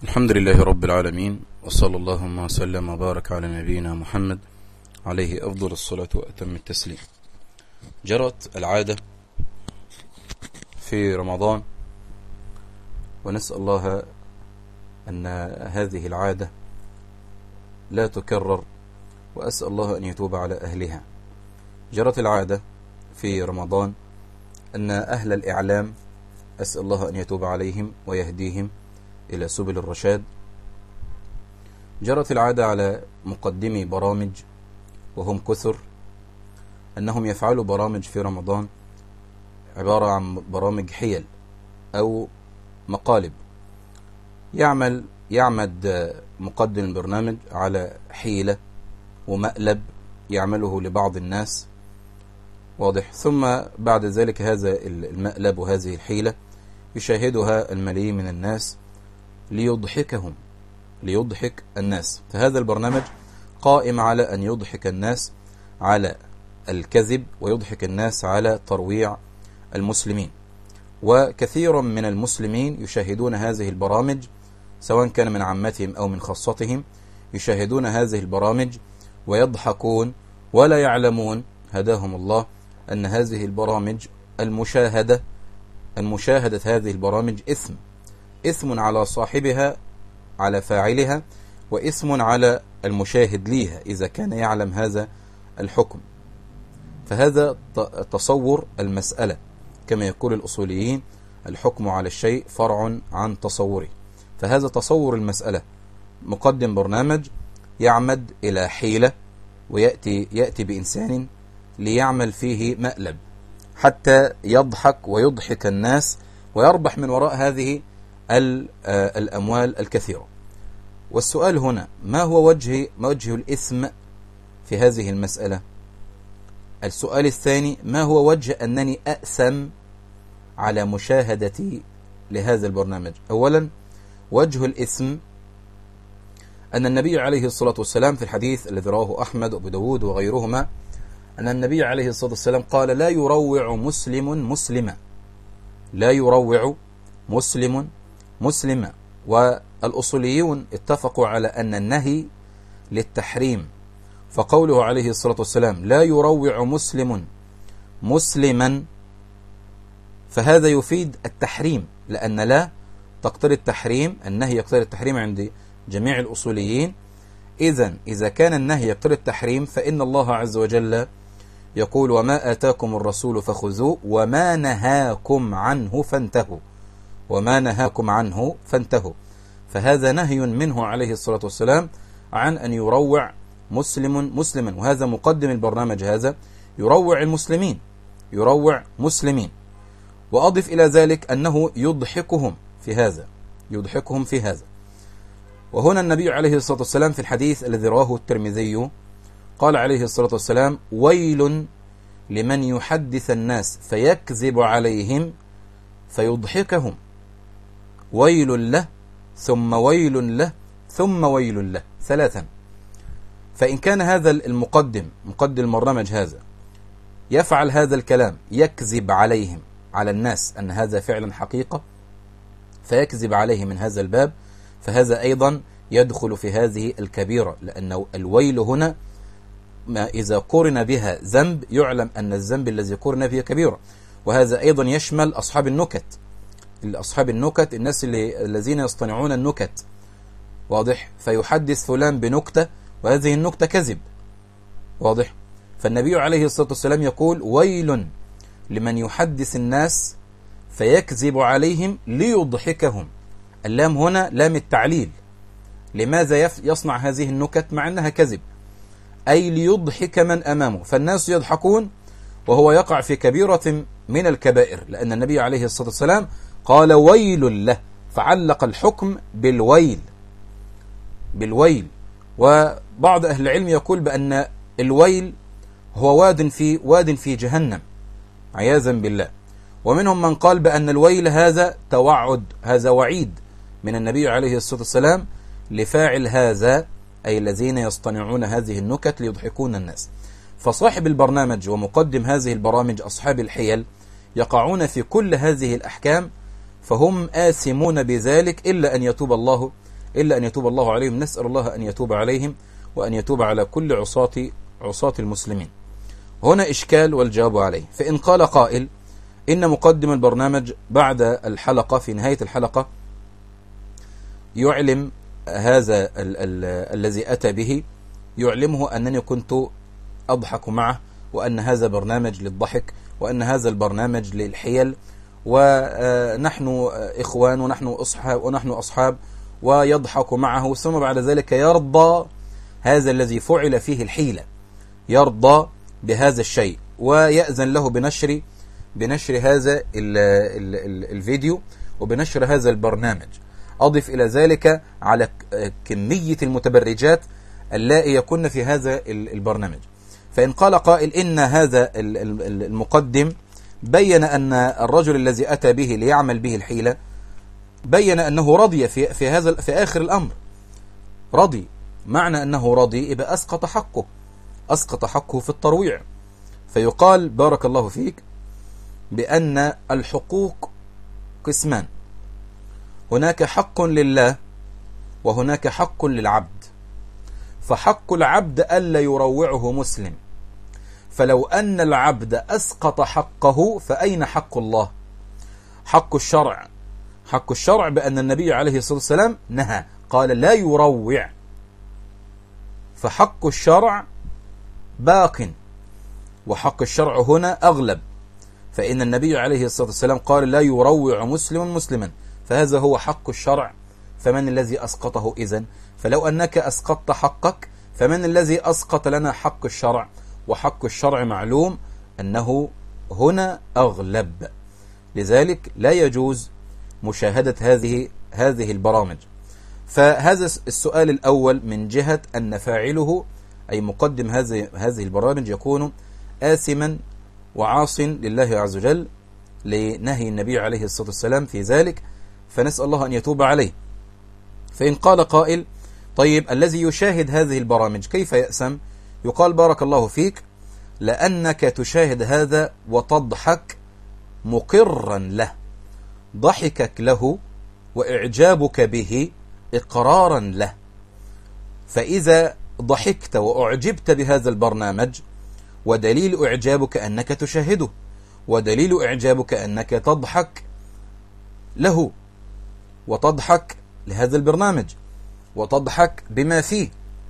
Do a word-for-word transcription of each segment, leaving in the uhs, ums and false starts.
الحمد لله رب العالمين، وصلى اللهم وسلم وبارك على نبينا محمد عليه أفضل الصلاة وأتم التسليم. جرت العادة في رمضان، ونسأل الله أن هذه العادة لا تكرر، وأسأل الله أن يتوب على أهلها. جرت العادة في رمضان أن أهل الإعلام أسأل الله أن يتوب عليهم ويهديهم إلى سبل الرشاد. جرت العادة على مقدمي برامج وهم كثر أنهم يفعلوا برامج في رمضان عبارة عن برامج حيل أو مقالب. يعمل يعمد مقدم البرنامج على حيلة ومقلب يعمله لبعض الناس، واضح، ثم بعد ذلك هذا المقلب وهذه الحيلة يشاهدها الملايين من الناس ليضحكهم ليضحك الناس. فهذا البرنامج قائم على أن يضحك الناس على الكذب ويضحك الناس على ترويع المسلمين، وكثير من المسلمين يشاهدون هذه البرامج سواء كان من عامتهم أو من خاصتهم، يشاهدون هذه البرامج ويضحكون ولا يعلمون هداهم الله أن هذه البرامج المشاهدة المشاهدة هذه البرامج إثم إثم على صاحبها، على فاعلها، وإثم على المشاهد ليها إذا كان يعلم هذا الحكم. فهذا تصور المسألة، كما يقول الأصوليين: الحكم على الشيء فرع عن تصوره. فهذا تصور المسألة. مقدم برنامج يعمد إلى حيلة ويأتي يأتي بإنسان ليعمل فيه مقلب حتى يضحك ويضحك الناس ويربح من وراء هذه الأموال الكثيرة. والسؤال هنا: ما هو وجه وجه الإثم في هذه المسألة؟ السؤال الثاني: ما هو وجه أنني أأثم على مشاهدتي لهذا البرنامج؟ أولا، وجه الإثم أن النبي عليه الصلاة والسلام في الحديث الذي رواه أحمد وأبو داود وغيرهما أن النبي عليه الصلاة والسلام قال: لا يروع مسلم مسلما لا يروع مسلم مسلما. والأصوليون اتفقوا على أن النهي للتحريم، فقوله عليه الصلاة والسلام لا يروع مسلم مسلما فهذا يفيد التحريم، لأن لا تقتضي التحريم، النهي يقتضي التحريم عند جميع الأصوليين. إذن إذا كان النهي يقتضي التحريم فإن الله عز وجل يقول: وما آتاكم الرسول فخذوه وما نهاكم عنه فانتهوا وما نهاكم عنه فانتهوا. فهذا نهي منه عليه الصلاة والسلام عن أن يروع مسلم مسلما، وهذا مقدم البرنامج هذا يروع المسلمين يروع مسلمين. وأضف إلى ذلك أنه يضحكهم في هذا يضحكهم في هذا وهنا النبي عليه الصلاة والسلام في الحديث الذي رواه الترمذي قال عليه الصلاة والسلام: ويل لمن يحدث الناس فيكذب عليهم فيضحكهم، ويل له ثم ويل له ثم ويل له، ثلاثا. فإن كان هذا المقدم مقدم البرنامج هذا يفعل هذا الكلام، يكذب عليهم على الناس أن هذا فعلا حقيقة، فيكذب عليهم من هذا الباب، فهذا أيضا يدخل في هذه الكبيرة، لأن الويل هنا ما إذا قرن بها ذنب يعلم أن الذنب الذي قرن به كبيرة. وهذا أيضا يشمل أصحاب النكت أصحاب النكت الناس اللي الذين يصطنعون النكت، واضح، فيحدث فلان بنكتة وهذه النكتة كذب، واضح. فالنبي عليه الصلاة والسلام يقول: ويل لمن يحدث الناس فيكذب عليهم ليضحكهم. اللام هنا لام التعليل. لماذا يصنع هذه النكت مع أنها كذب؟ أي ليضحك من أمامه، فالناس يضحكون وهو يقع في كبيرة من الكبائر، لأن النبي عليه الصلاة والسلام قال: ويل له، فعلق الحكم بالويل بالويل. وبعض أهل العلم يقول بأن الويل هو واد في واد في جهنم عياذا بالله. ومنهم من قال بأن الويل هذا توعد، هذا وعيد من النبي عليه الصلاة والسلام لفاعل هذا، أي الذين يصطنعون هذه النكت ليضحكون الناس. فصاحب البرنامج ومقدم هذه البرامج أصحاب الحيل يقعون في كل هذه الأحكام، فهم آثمون بذلك إلا أن يتوب الله إلا أن يتوب الله عليهم. نسأل الله أن يتوب عليهم وأن يتوب على كل عصاة عصاة المسلمين. هنا إشكال والجواب عليه. فإن قال قائل إن مقدم البرنامج بعد الحلقة في نهاية الحلقة يعلم هذا ال ال الذي أتى به، يعلمه أنني كنت أضحك معه، وأن هذا برنامج للضحك، وأن هذا البرنامج للحيل، ونحن إخوان ونحن أصحاب ونحن أصحاب، ويضحك معه، ثم بعد ذلك يرضى هذا الذي فعل فيه الحيلة، يرضى بهذا الشيء ويأذن له بنشر بنشر هذا ال ال ال الفيديو وبنشر هذا البرنامج. أضف إلى ذلك على كمية المتبرجات اللائي يكن في هذا البرنامج. فإن قال قائل إن هذا المقدم بين أن الرجل الذي أتى به ليعمل به الحيلة بين أنه رضي في في هذا في آخر الأمر، رضي، معنى أنه رضي يبقى أسقط حقه، أسقط حقه في الترويع. فيقال بارك الله فيك بأن الحقوق قسمان، هناك حق لله وهناك حق للعبد. فحق العبد ألا يروعه مسلم، فلو أن العبد أسقط حقه فأين حق الله؟ حق الشرع، حق الشرع بأن النبي عليه الصلاة والسلام نهى، قال لا يروع، فحق الشرع باق، وحق الشرع هنا أغلب، فإن النبي عليه الصلاة والسلام قال لا يروع مسلم مسلما، فهذا هو حق الشرع. فمن الذي أسقطه إذن؟ فلو أنك أسقطت حقك فمن الذي أسقط لنا حق الشرع؟ وحق الشرع معلوم أنه هنا أغلب، لذلك لا يجوز مشاهدة هذه هذه البرامج. فهذا السؤال الأول من جهة أن فاعله أي مقدم هذه هذه البرامج يكون آثما وعاص لله عز وجل لنهي النبي عليه الصلاة والسلام في ذلك، فنسأل الله أن يتوب عليه. فإن قال قائل طيب الذي يشاهد هذه البرامج كيف يأسم؟ يقال بارك الله فيك لأنك تشاهد هذا وتضحك مقرا له، ضحكك له وإعجابك به إقرارا له. فإذا ضحكت وأعجبت بهذا البرنامج ودليل إعجابك أنك تشاهده، ودليل إعجابك أنك تضحك له وتضحك لهذا البرنامج وتضحك بما فيه.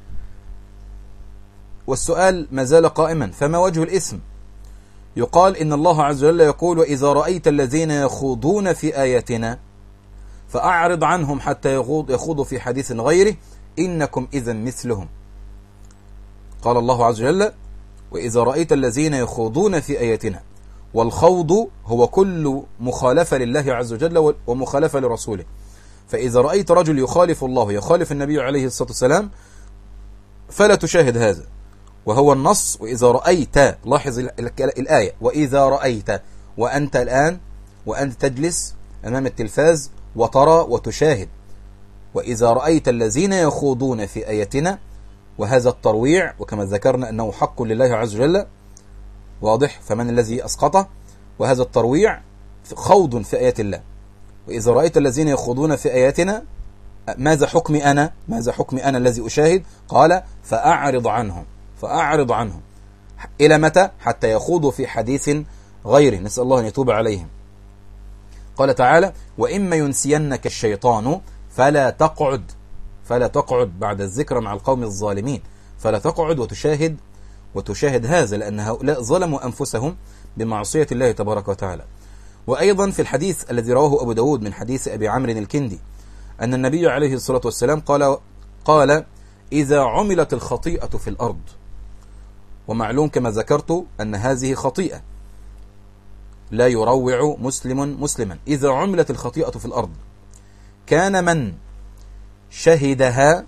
والسؤال ما زال قائما، فما وجه الإثم؟ يقال إن الله عز وجل يقول وإذا رأيت الذين يخوضون في آياتنا فأعرض عنهم حتى يخوضوا في حديث غيره إنكم إذا مثلهم. قال الله عز وجل وإذا رأيت الذين يخوضون في آياتنا، والخوض هو كل مخالفة لله عز وجل ومخالفة لرسوله. فإذا رأيت رجل يخالف الله يخالف النبي عليه الصلاة والسلام فلا تشاهد هذا، وهو النص. وإذا رأيت، لاحظ الآية، وإذا رأيت، وأنت الآن وأنت تجلس أمام التلفاز وترى وتشاهد. وإذا رأيت الذين يخوضون في آياتنا، وهذا الترويع وكما ذكرنا أنه حق لله عز وجل واضح، فمن الذي أسقطه؟ وهذا الترويع خوض في آيات الله. وإذا رأيت الذين يخوضون في آياتنا، ماذا حكمي أنا؟ ماذا حكمي أنا الذي أشاهد؟ قال فأعرض عنهم، فأعرض عنهم إلى متى؟ حتى يخوضوا في حديث غيره، نسأل الله أن يتوب عليهم. قال تعالى وإما ينسينك الشيطان فلا تقعد، فلا تقعد بعد الذكر مع القوم الظالمين، فلا تقعد وتشاهد وتشاهد هذا، لأن هؤلاء ظلموا أنفسهم بمعصية الله تبارك وتعالى. وأيضا في الحديث الذي رواه أبو داود من حديث أبي عمرو الكندي أن النبي عليه الصلاة والسلام قال قال إذا عملت الخطيئة في الأرض، ومعلوم كما ذكرت أن هذه خطيئة لا يروع مسلم مسلما، إذا عملت الخطيئة في الأرض كان من شهدها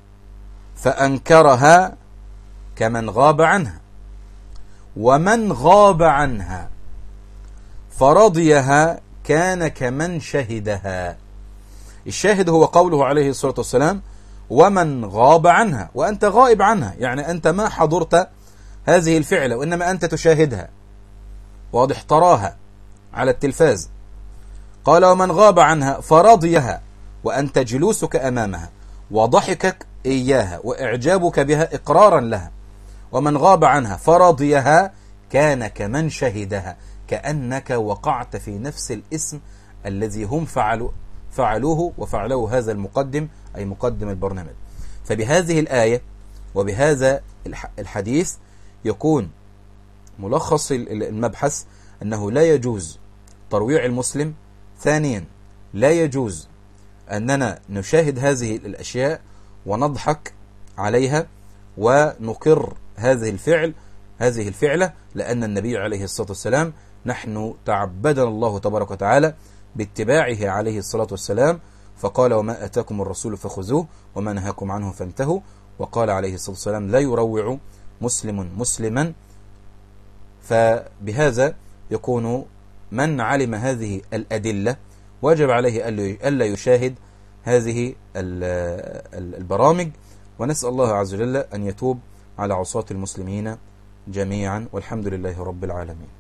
فأنكرها كمن غاب عنها، ومن غاب عنها فرضيها كان كمن شهدها. الشاهد هو قوله عليه الصلاة والسلام ومن غاب عنها، وأنت غائب عنها، يعني أنت ما حضرت هذه الفعلة وإنما أنت تشاهدها، واضح، تراها على التلفاز. قال ومن غاب عنها فرضيها وأنت جلوسك أمامها، وضحكك إياها وإعجابك بها إقرارا لها، ومن غاب عنها فرضيها كان كمن شهدها، كأنك وقعت في نفس الاسم الذي هم فعلوا فعلوه وفعلوه هذا المقدم، أي مقدم البرنامج. فبهذه الآية وبهذا الحديث يكون ملخص المبحث أنه لا يجوز ترويع المسلم. ثانيا، لا يجوز أننا نشاهد هذه الأشياء ونضحك عليها ونقر هذه الفعل هذه الفعلة، لأن النبي عليه الصلاة والسلام نحن تعبدنا الله تبارك وتعالى باتباعه عليه الصلاة والسلام، فقال: وما آتاكم الرسول فخذوه وما نهاكم عنه فانتهوا. وقال عليه الصلاة والسلام: لا يروع مسلم مسلما. فبهذا يكون من علم هذه الأدلة واجب عليه ألا يشاهد هذه البرامج. ونسأل الله عز وجل أن يتوب على عصاة المسلمين جميعا، والحمد لله رب العالمين.